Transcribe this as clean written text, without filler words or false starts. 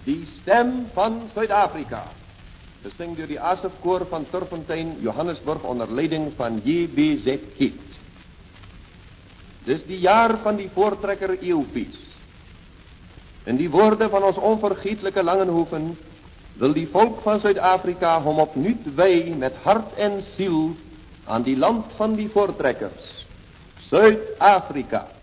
Die stem van Zuid-Afrika, gezongen door die Asefkoor van Turpentijn, Johannesburg, onder leiding van J.B.Z. Giet. Dis die jaar van die voortrekker eeuwfeest. In die woorden van ons onvergeetlijke Langenhoven wil die volk van Zuid-Afrika hom opnuut wy met hart en ziel aan die land van die voortrekkers, Zuid-Afrika.